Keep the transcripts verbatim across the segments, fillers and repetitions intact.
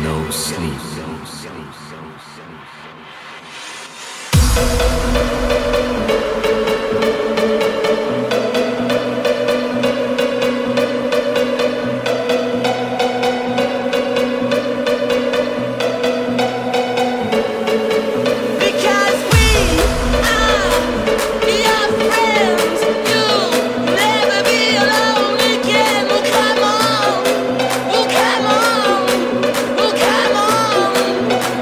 no sleep. Come on,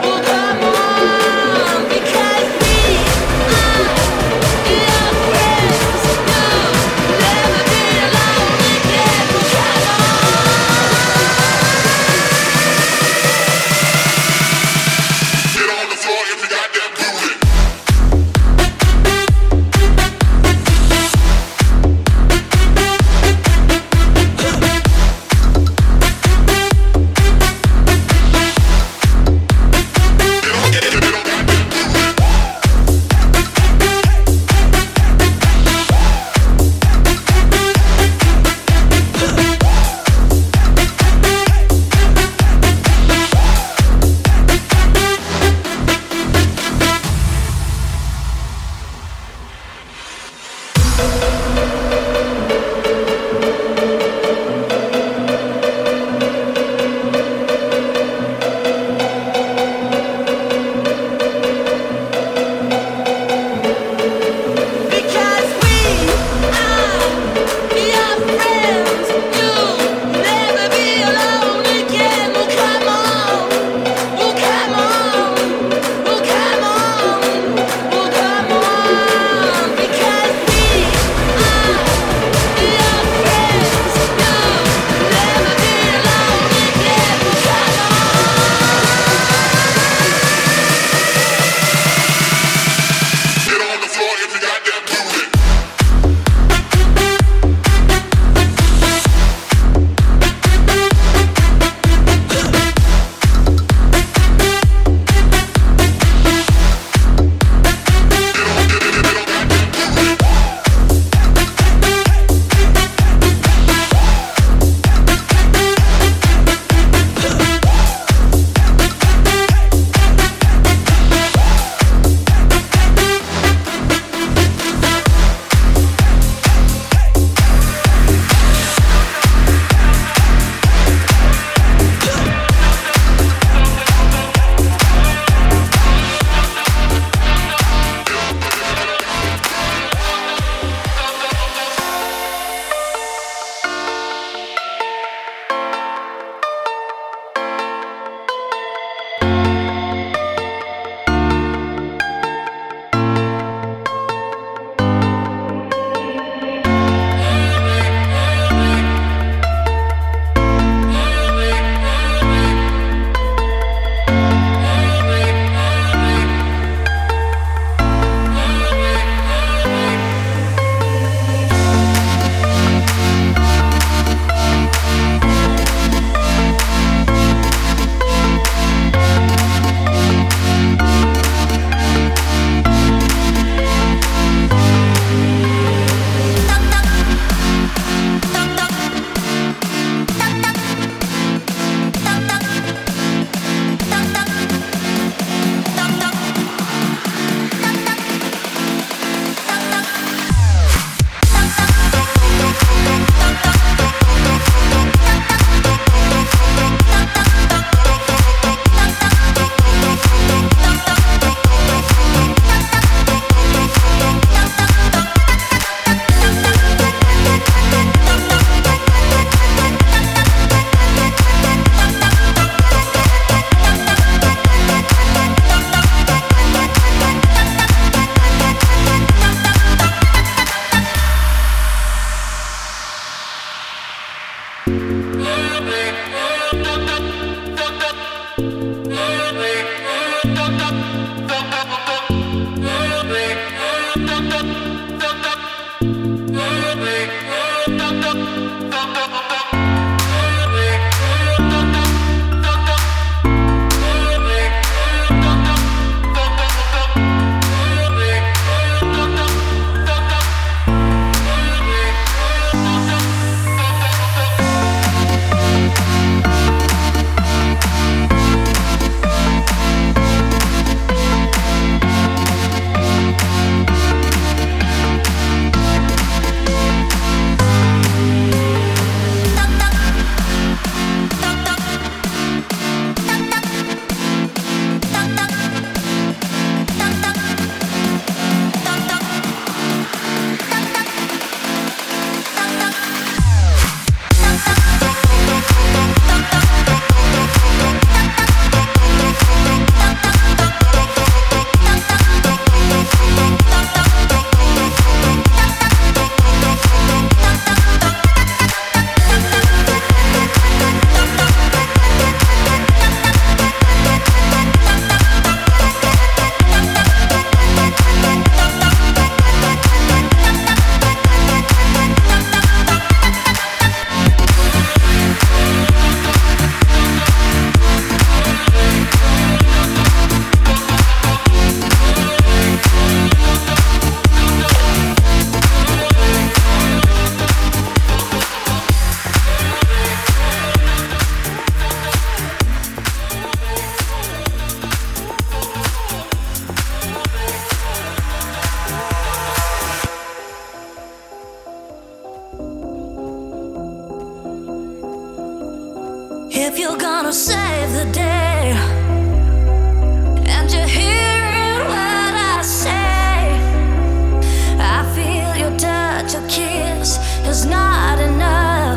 If you're gonna save the day, and you're hearing what I say, I feel your touch, your kiss is not enough.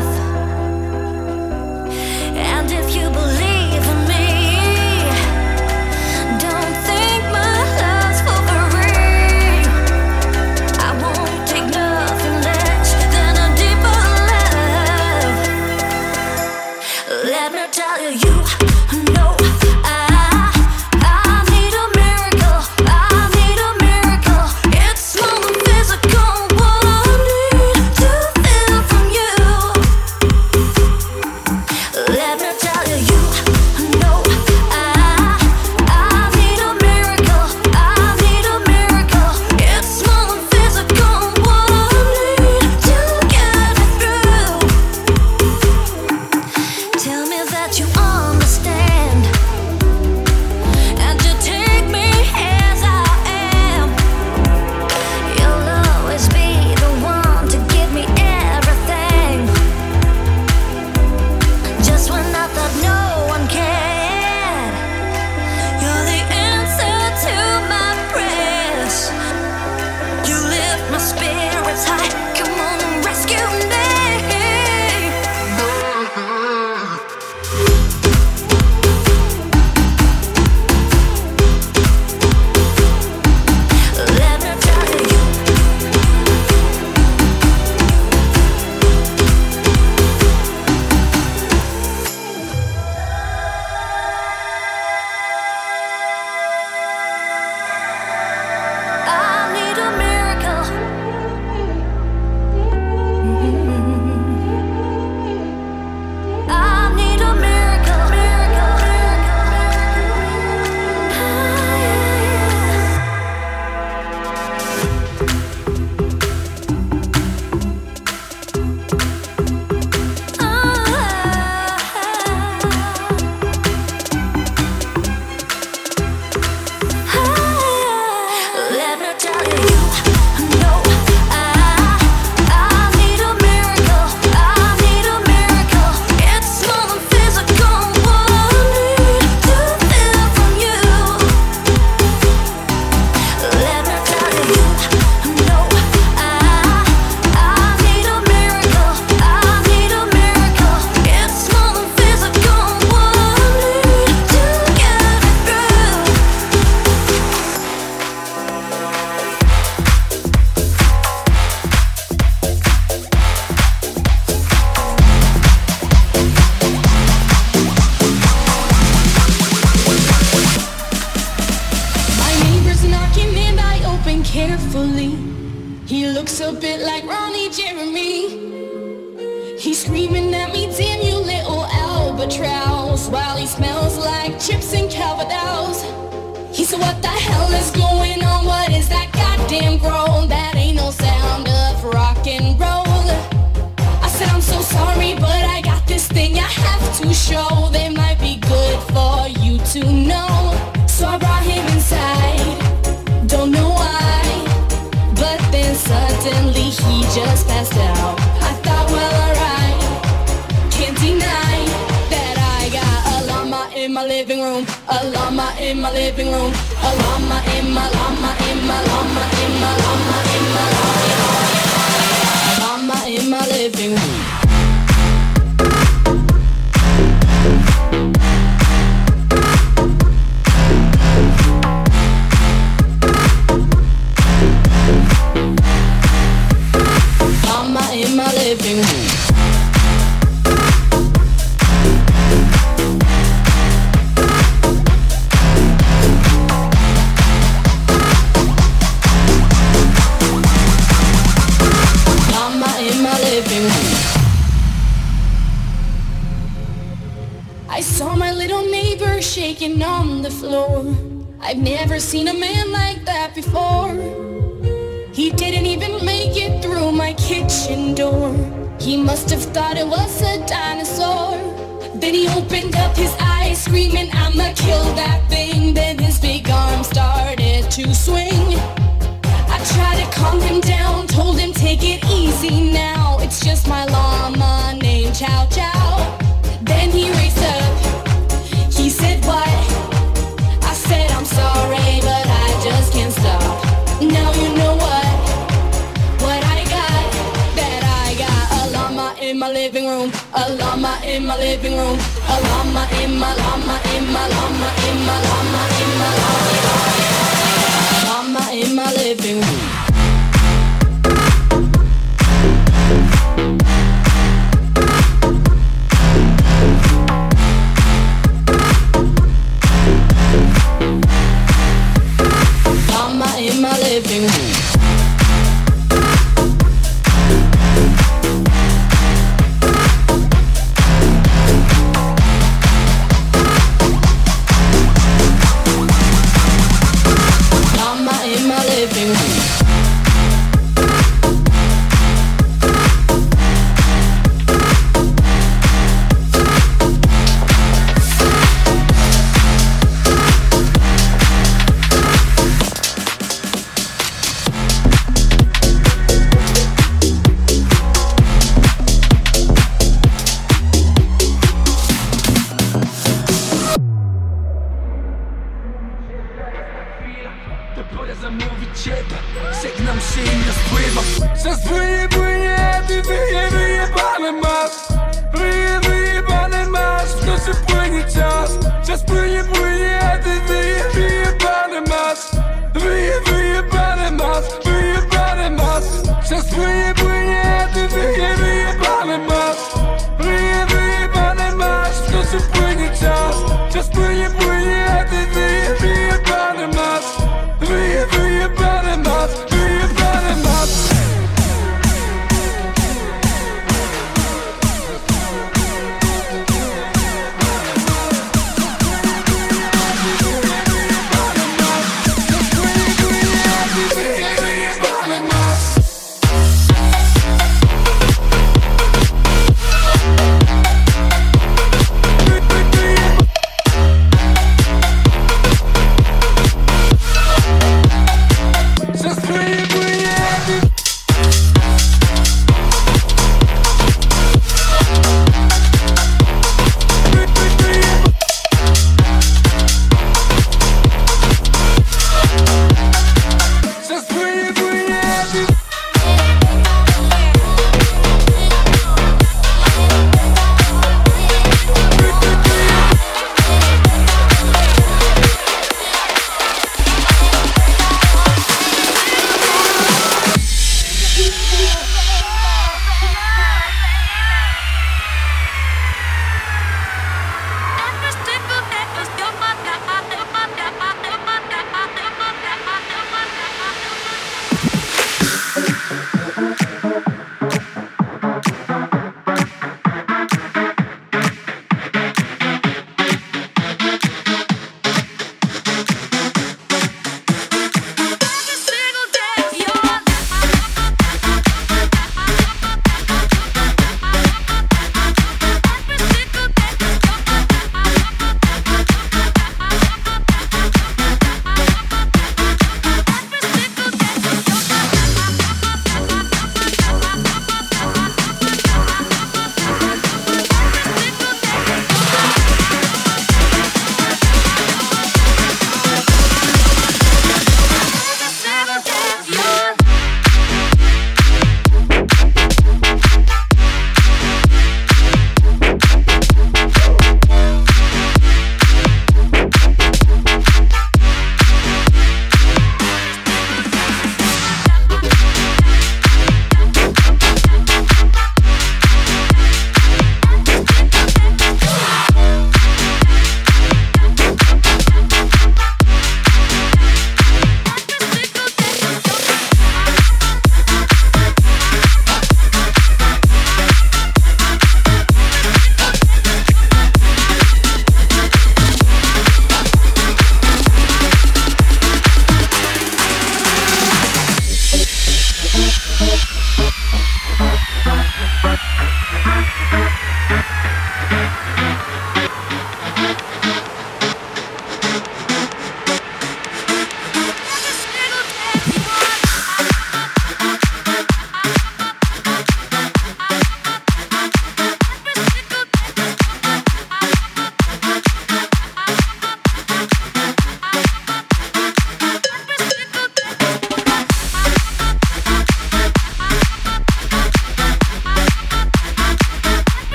And if you believe in me, don't think my love's for free. I won't take nothing less than a deeper love. Let me tell you, you know I, I need a miracle. I need a miracle. It's more than physical. What I need to feel from you. Let me tell you, you know I, I need a miracle. I need a miracle. It's more than physical. What I need to get me through. Tell me that you understand, and you take me as I am. You'll always be the one to give me everything, just when I thought no one cared. You're the answer to my prayers. You lift my spirits high. Come on and rescue me. Let me tell you, I need a miracle. I need a miracle, miracle, let me tell you, you know I, I need a miracle. I need a miracle. It's more than physical. What I need to feel from you. Let me tell you, you know I, I need a miracle. I need a miracle. It's more than physical. What I need to get me through. My neighbor's knocking and I open carefully. He looks a bit like Ronnie Jeremy. He's screaming at me, damn you little albatross, while he smells like chips and Calvados. He said, what the hell is going on? What is that goddamn groan? That ain't no sound of rock and roll. I said, I'm so sorry, but I got this thing I have to show. They might be good for you to know. So I brought him inside, don't know why, but then suddenly he just passed out. I thought, well, alright, can't deny that I got a llama in my living room, a llama in my living room, a llama in my llama in my llama in my llama in my llama, a llama in my living room. Llama in my living room. Llama in my living room. I saw my little neighbor shaking on the floor. I've never seen a man like that before. He didn't even make it through my kitchen door. He must have thought it was a dinosaur. Then he opened up his eyes, screaming, I'ma kill that thing. Then his big arm started to swing. I tried to calm him down, told him take it easy now. It's just my llama named Chow Chow. Then he raised up A llama in my living room. A llama in my llama in my llama in my llama in my llama. Llama in my living room. Llama in my living room. In my living room.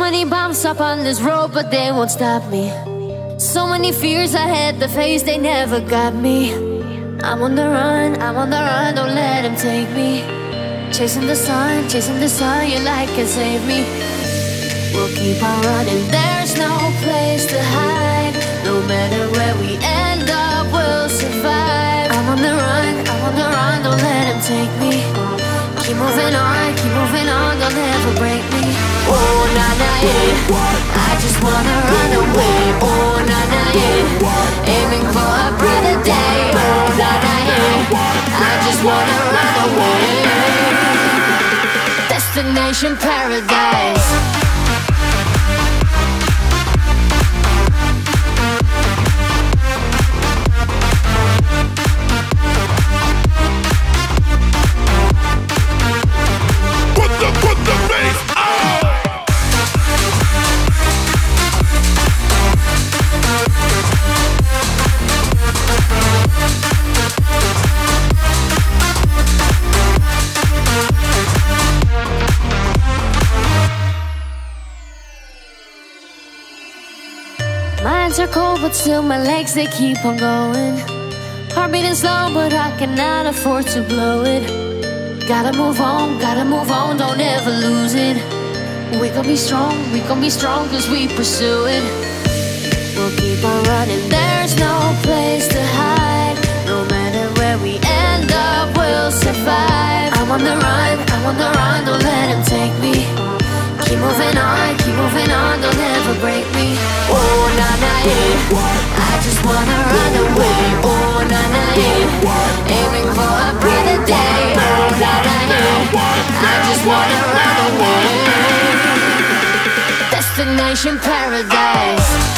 many bumps up on this road, but they won't stop me. So many fears I had to face, they never got me. I'm on the run, I'm on the run, don't let them take me. Chasing the sun, chasing the sun, your light can save me. We'll keep on running, there's no place to hide. No matter where we end up, we'll survive. I'm on the run, I'm on the run, don't let them take me. Keep moving on, keep moving on, they'll never break me. Oh, nah, nah, yeah, I just wanna run away. Oh, nah, nah, yeah, aiming for a brighter day. Oh, nah, nah, yeah, I just wanna run away. Destination paradise. Minds are cold, but still my legs, they keep on going. Heart beating slow, but I cannot afford to blow it. Gotta move on, gotta move on, don't ever lose it. We gon' be strong, we gon' be strong, cause we pursue it. We'll keep on running, there's no place to hide. No matter where we end up, we'll survive. I'm on the run, I'm on the run, don't let them take me. Keep moving on, keep moving on, they'll never break me. Oh, nah, nah, yeah, I just wanna run away. Oh, nah, nah, yeah, aiming for a brighter day. Oh, nah, nah, yeah, I just wanna run away. Destination paradise.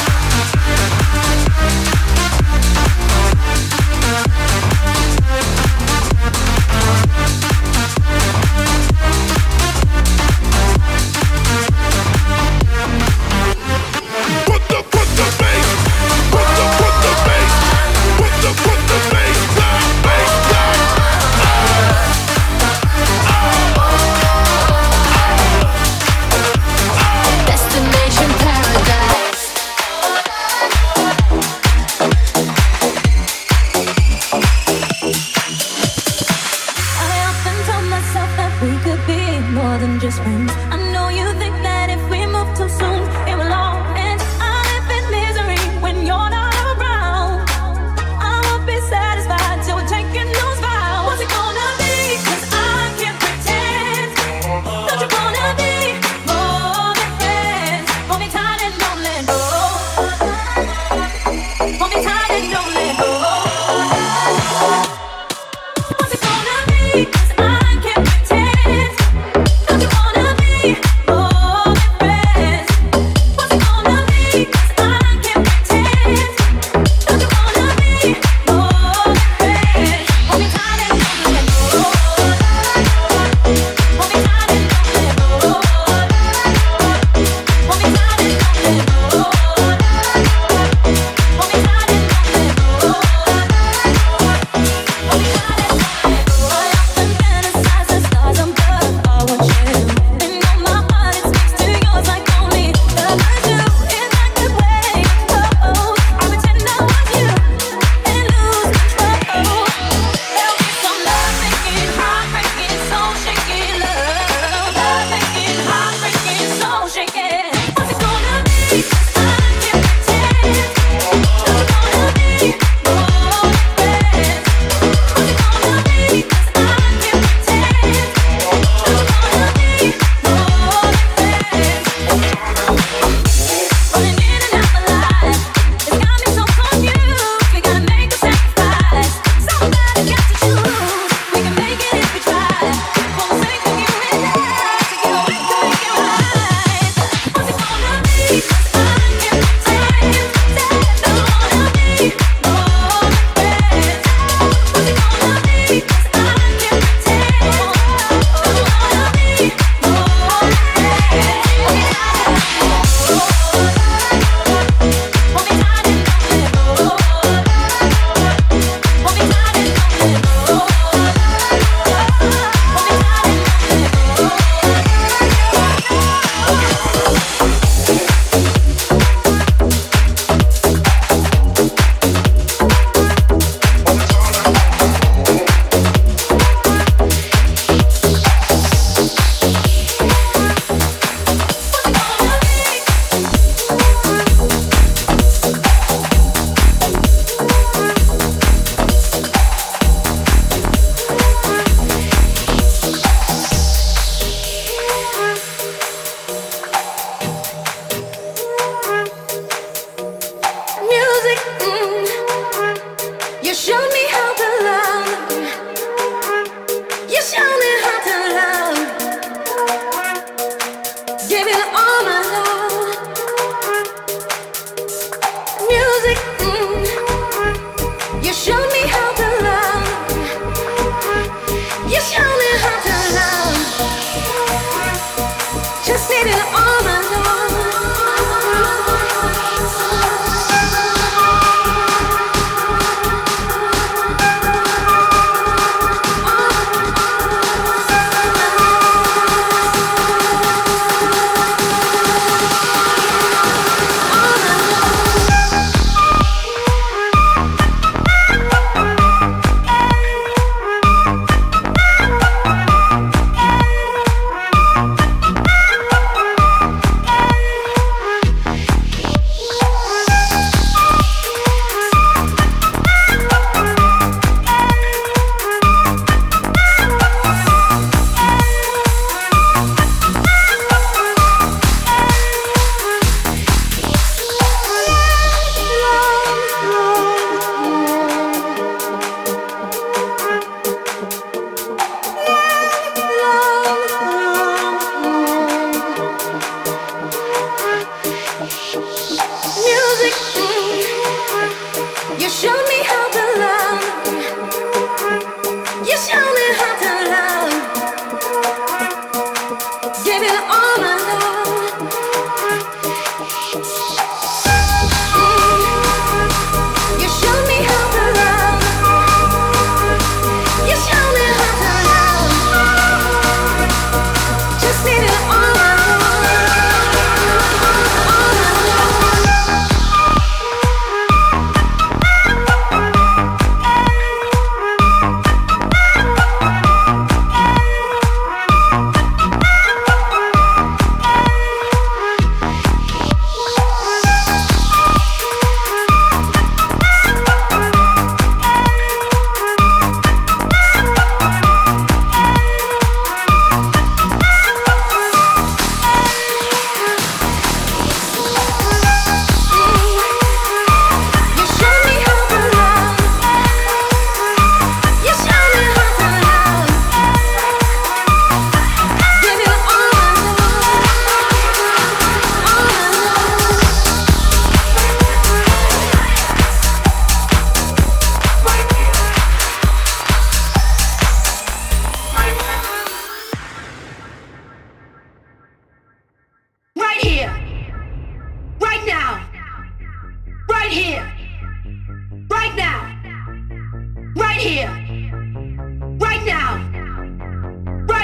What's it gonna be? 'Cause I can't pretend. Don't you wanna be?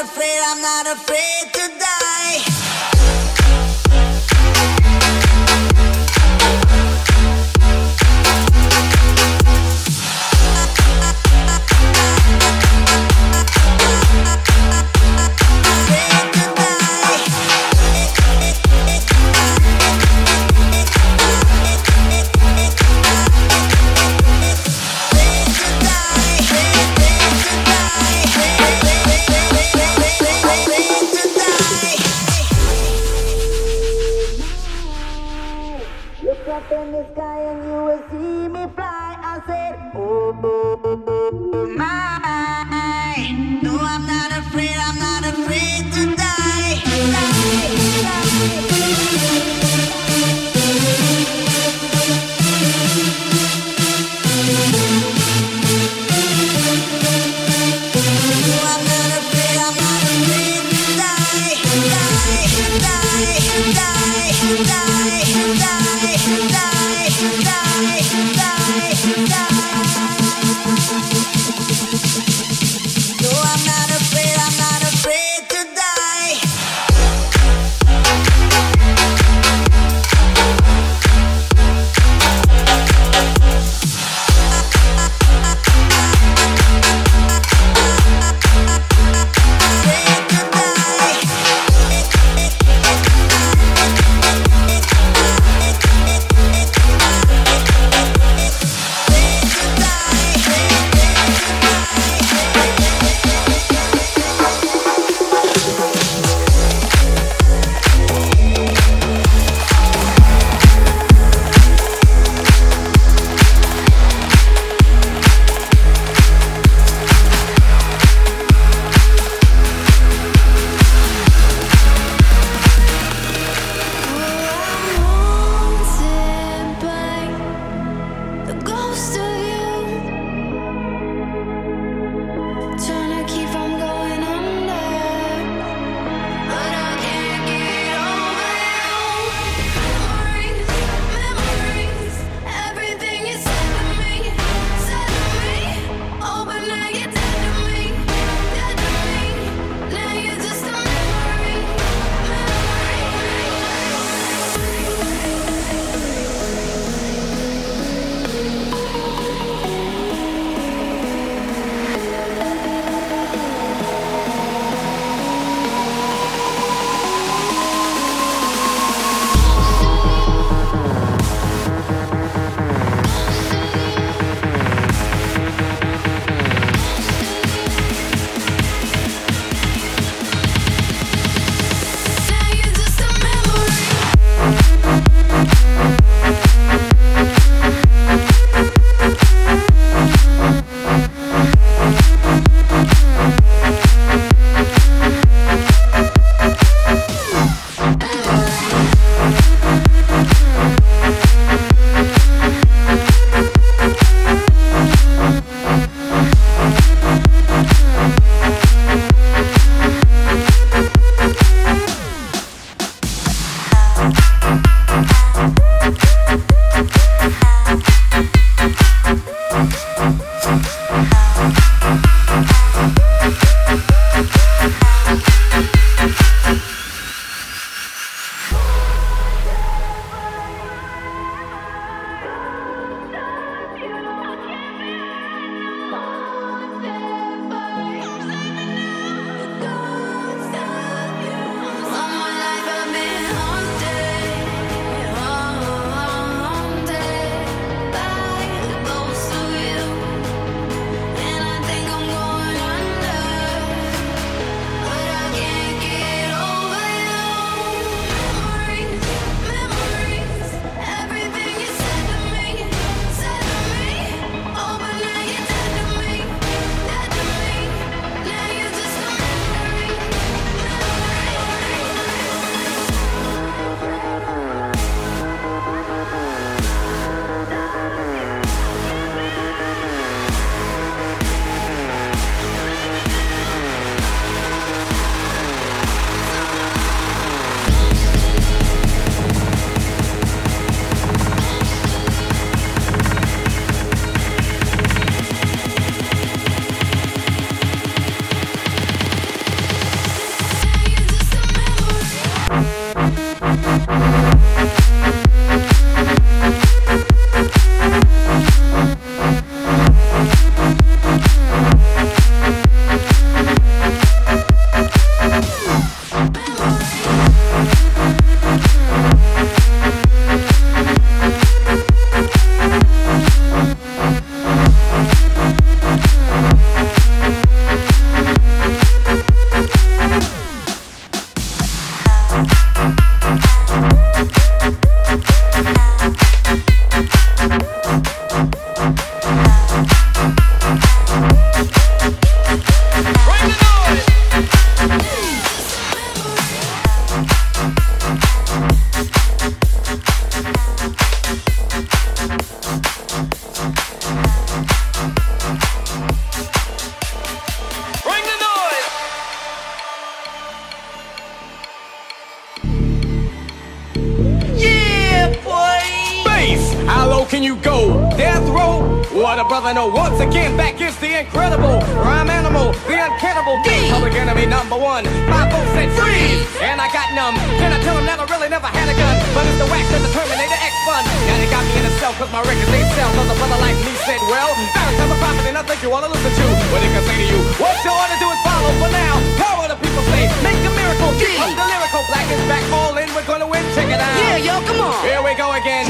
afraid, I'm not afraid to die. Up in the sky and you will see me fly. I said, oh, oh, oh, oh, my. No, I'm not afraid, I'm not afraid to die. Die, No, I'm not afraid, I'm not afraid to die. Die, die, die, die, die. No, I'm not afraid, I'm not afraid. a brother know once again back is the incredible rhyme animal, the uncannibal D. Public enemy number one. My folks said freeze, and I got numb. Then I tell them that I really never had a gun, but it's the wax and the Terminator X fun. Now they got me in a cell cause my records ain't sell. Cause a brother like me said, well, that's a prophet and I think you wanna listen to what they can say to you. What you ought to do is follow for now. Power the people say, make a miracle. D. Up the lyrical, black is back, all in, we're gonna win. Check it out. Yeah, yo, come on. Here we go again.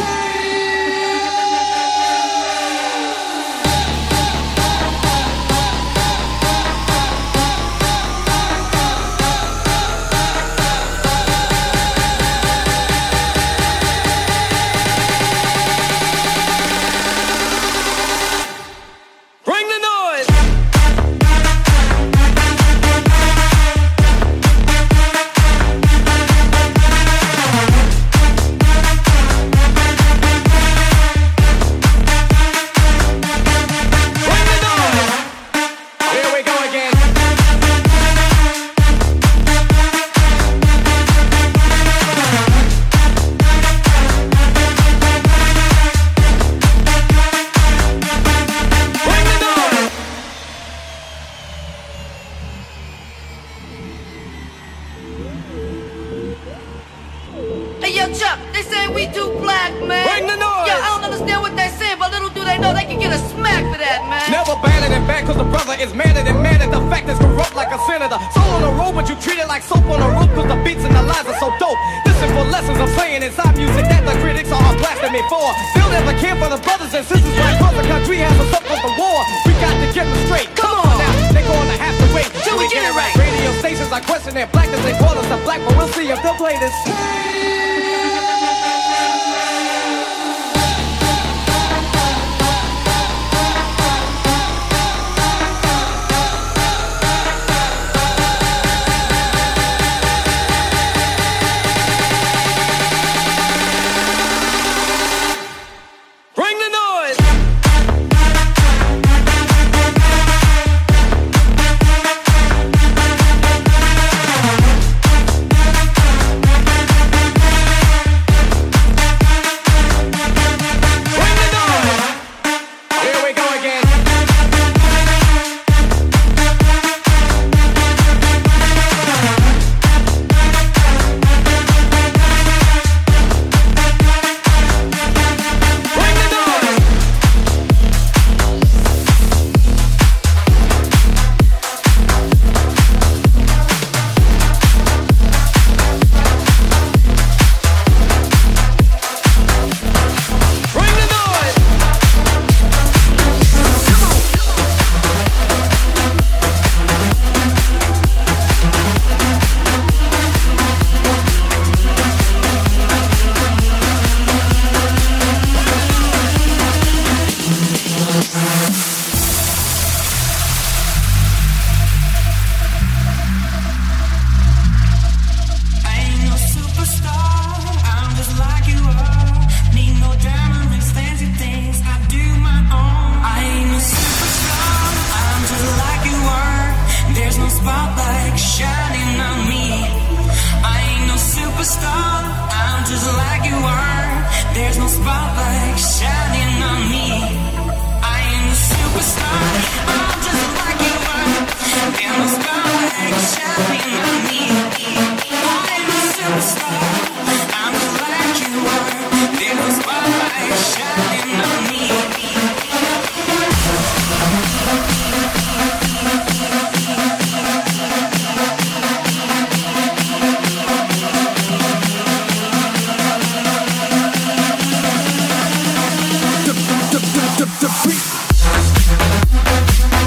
The beat.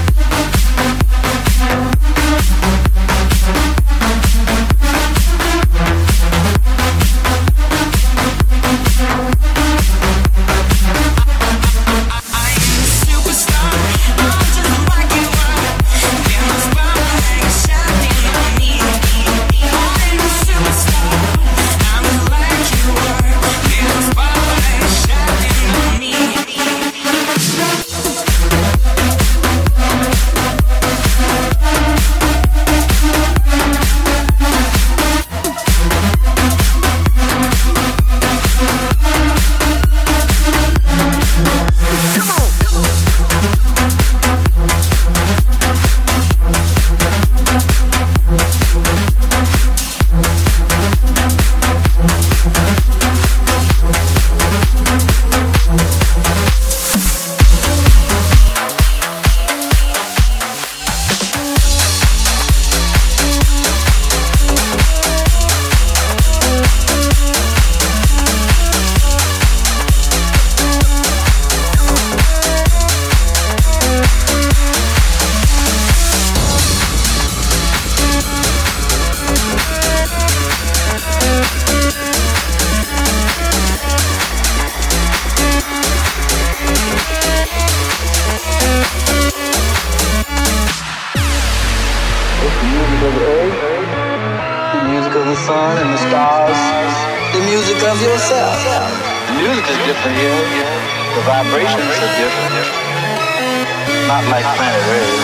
music of the earth, the music of the sun and the stars, the music of yourself. The music is different here. The vibrations are different. Not like planet Earth.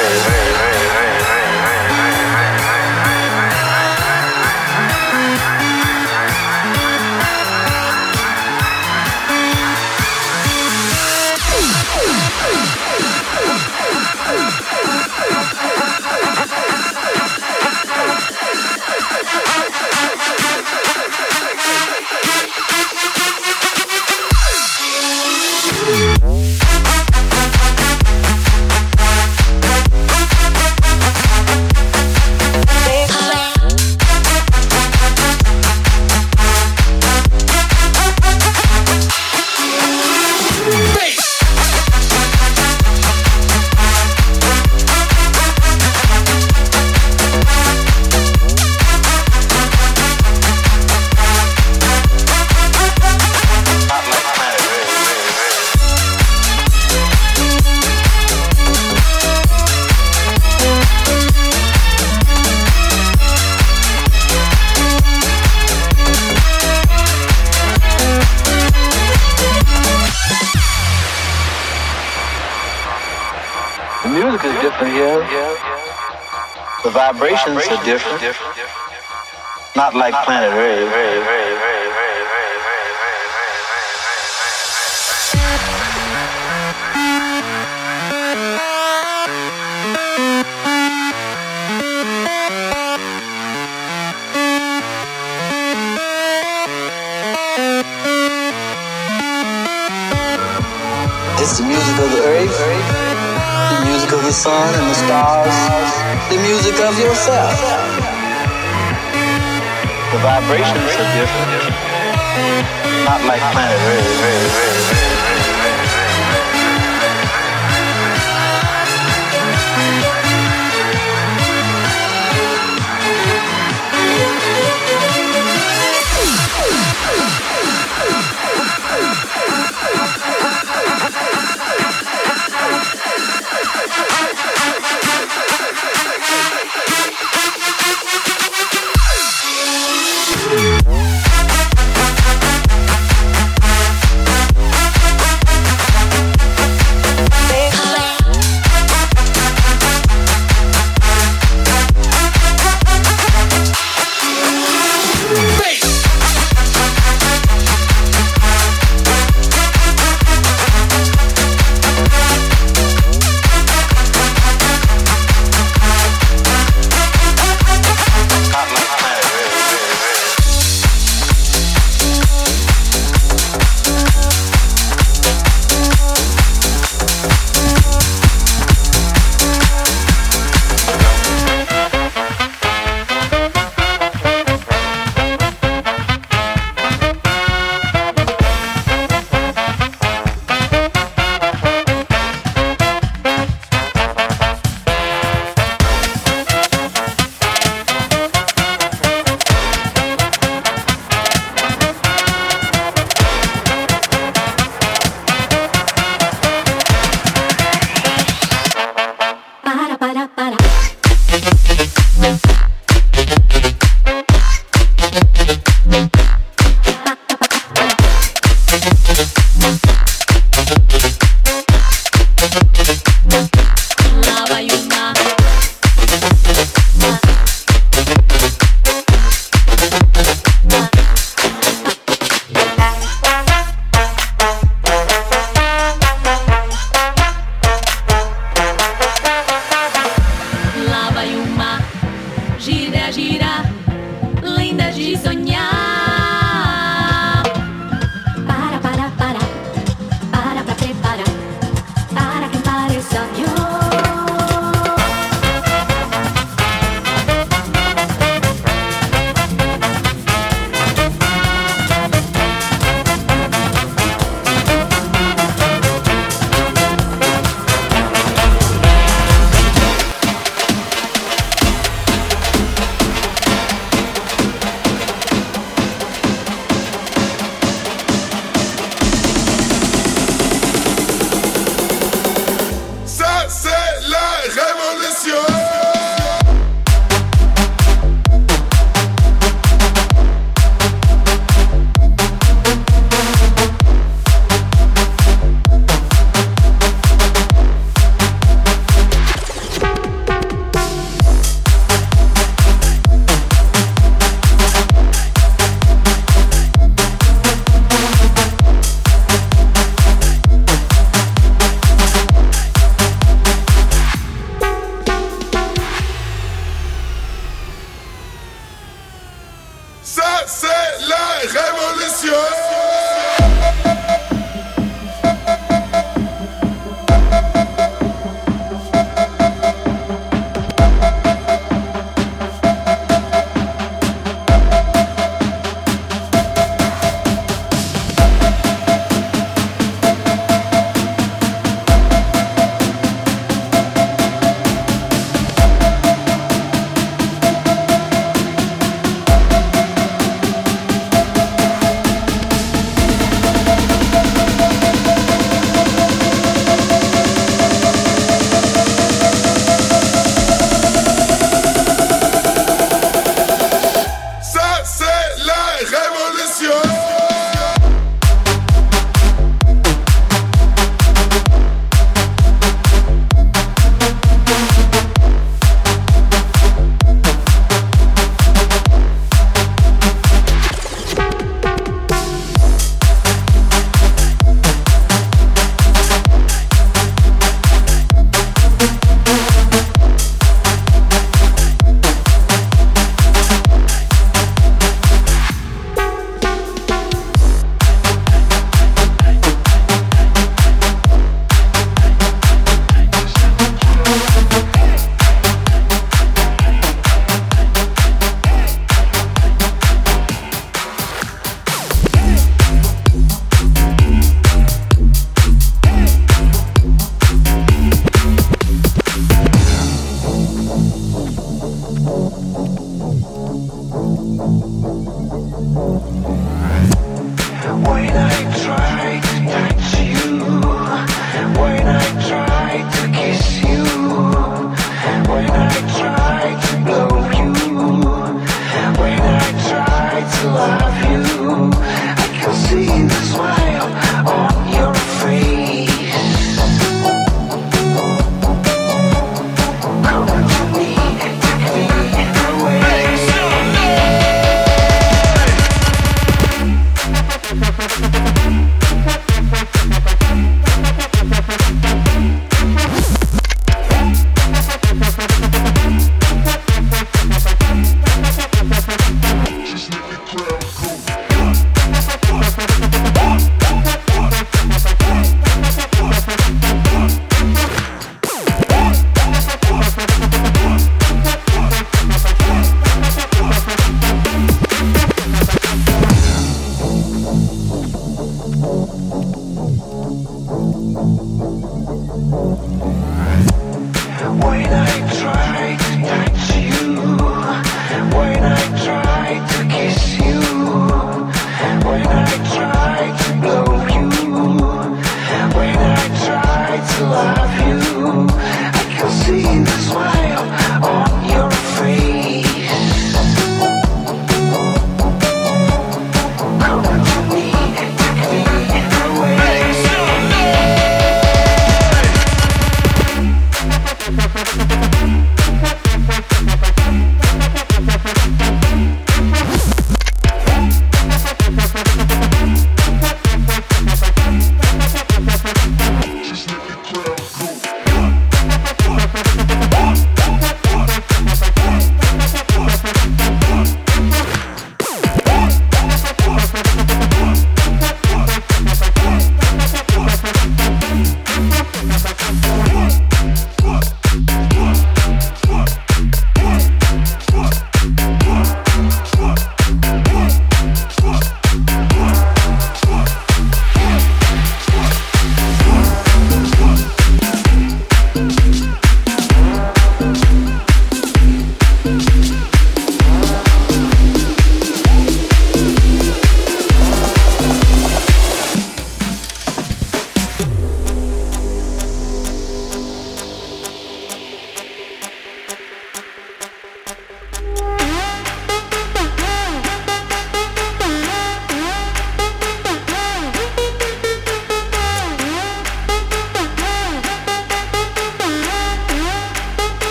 The vibrations are different. Not like planet Earth. It's the music of the earth, the music of the sun and the stars, the music of yourself. The vibrations are different, not like planet Earth.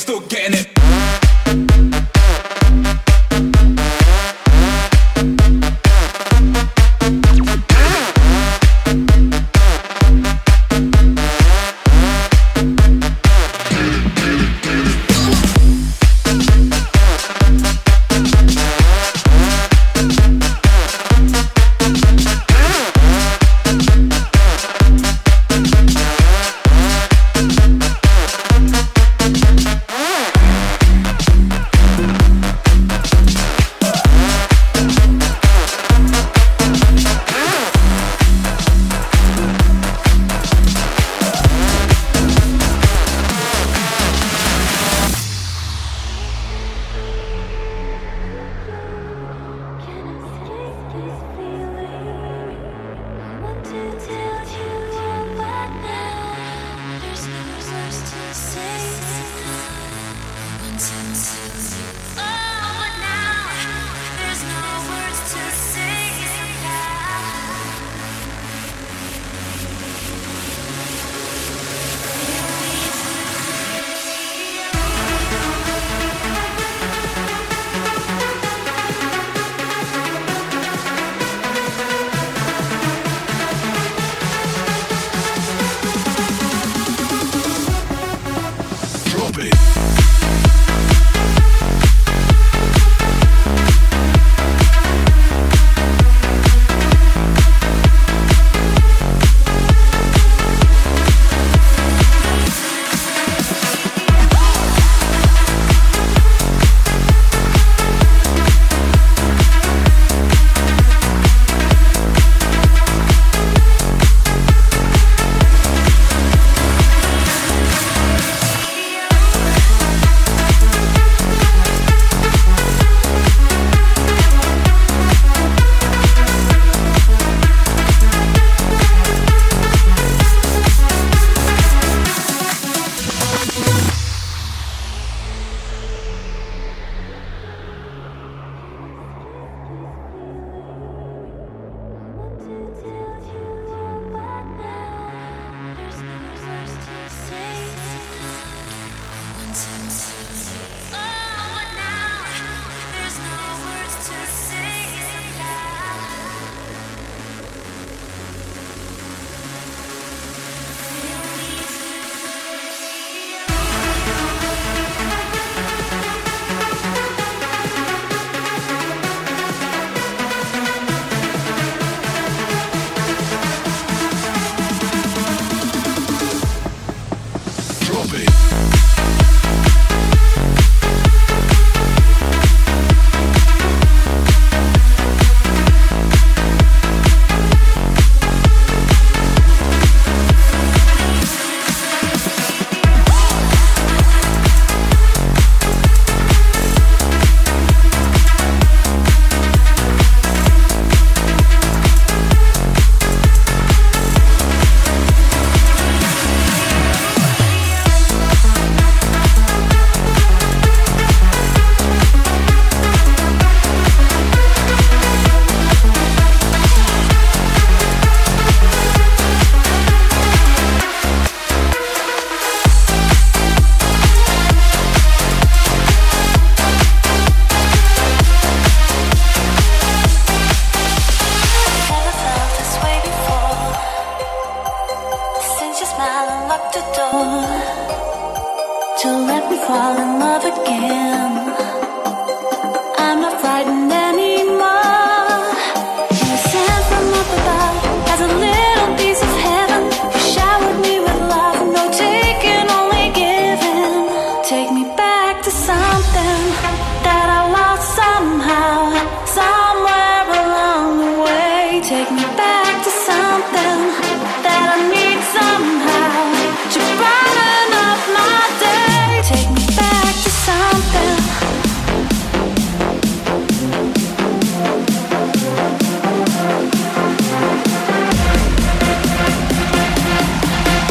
still getting it.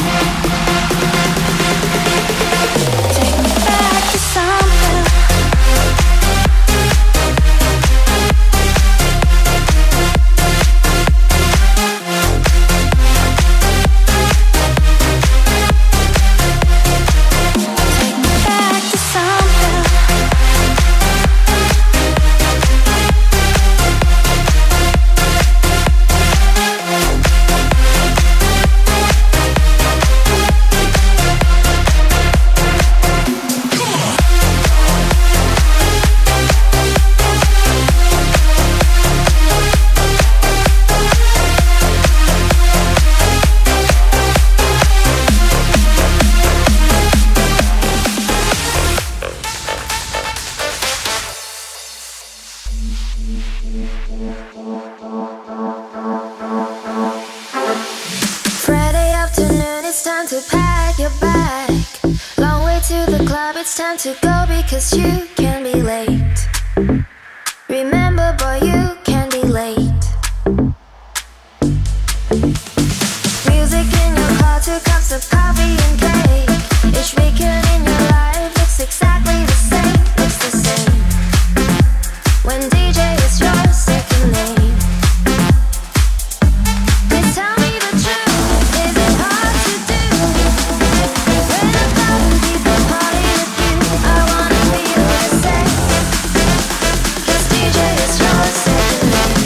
Take me back to something time to go because you can be late. Remember, boy, you can be late. Music in your car, two cups of coffee and cake. Each weekend in your life looks exactly the same, looks the same. When D J is your second name. Please tell me the truth, is it hard to do? When a thousand people party with you, I wanna feel the same. 'Cause D J is your second name.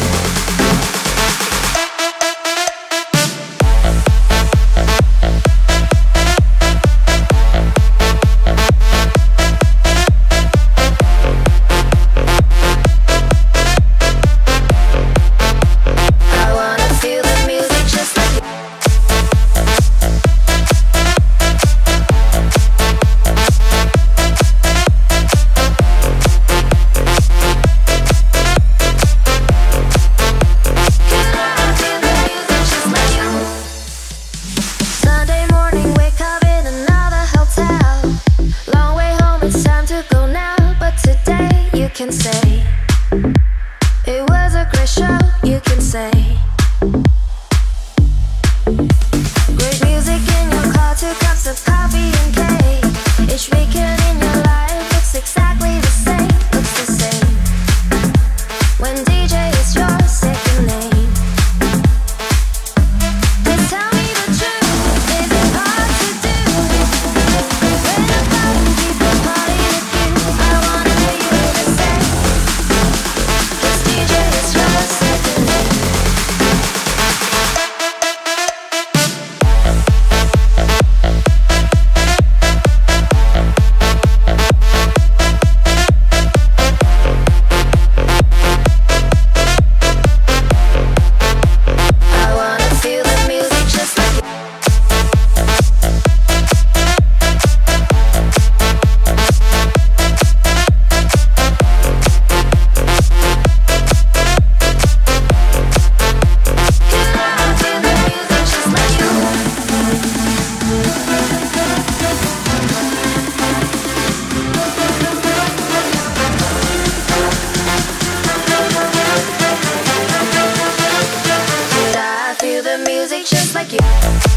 I wanna feel the music just like you. Can I feel the music just like you? Sunday morning, wake up in another hotel. Long way home, it's time to go now. But today you can say it was a great show, you can say. Great music in your car, two cups of coffee and cake. Each weekend in your life looks exactly the same, looks the same. When D J is your second name. Please tell me the truth, is it hard to do? When a thousand people party with you, I wanna feel the same. 'Cause D J is your second name. I wanna feel the music just like you. Can I feel the music just like you? Did I feel the music just like you?